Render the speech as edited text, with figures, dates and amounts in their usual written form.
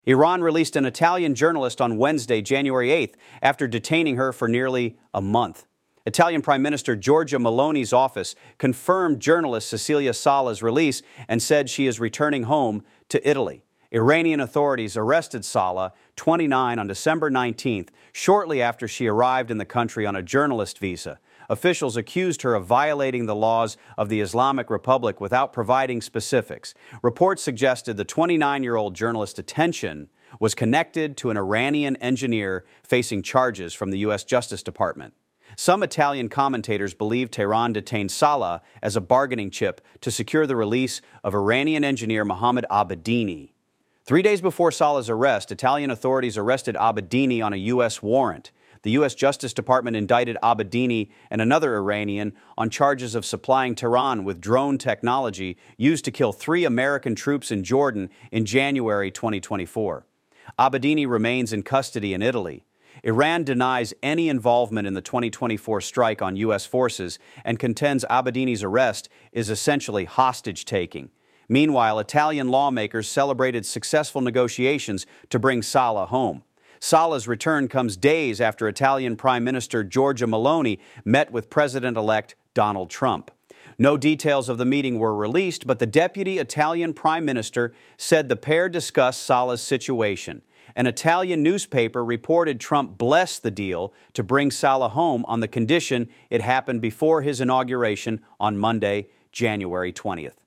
Iran released an Italian journalist on Wednesday, January 8th, after detaining her for nearly a month. Italian Prime Minister Giorgia Meloni's office confirmed journalist Cecilia Sala's release and said she is returning home to Italy. Iranian authorities arrested Sala, 29, on December 19th, shortly after she arrived in the country on a journalist visa. Officials accused her of violating the laws of the Islamic Republic without providing specifics. Reports suggested the 29-year-old journalist's detention was connected to an Iranian engineer facing charges from the U.S. Justice Department. Some Italian commentators believe Tehran detained Sala as a bargaining chip to secure the release of Iranian engineer Mohammed Abedini. 3 days before Sala's arrest, Italian authorities arrested Abedini on a U.S. warrant. The U.S. Justice Department indicted Abedini and another Iranian on charges of supplying Tehran with drone technology used to kill 3 American troops in Jordan in January 2024. Abedini remains in custody in Italy. Iran denies any involvement in the 2024 strike on U.S. forces and contends Abedini's arrest is essentially hostage-taking. Meanwhile, Italian lawmakers celebrated successful negotiations to bring Sala home. Sala's return comes days after Italian Prime Minister Giorgia Meloni met with President-elect Donald Trump. No details of the meeting were released, but the deputy Italian Prime Minister said the pair discussed Sala's situation. An Italian newspaper reported Trump blessed the deal to bring Sala home on the condition it happened before his inauguration on Monday, January 20th.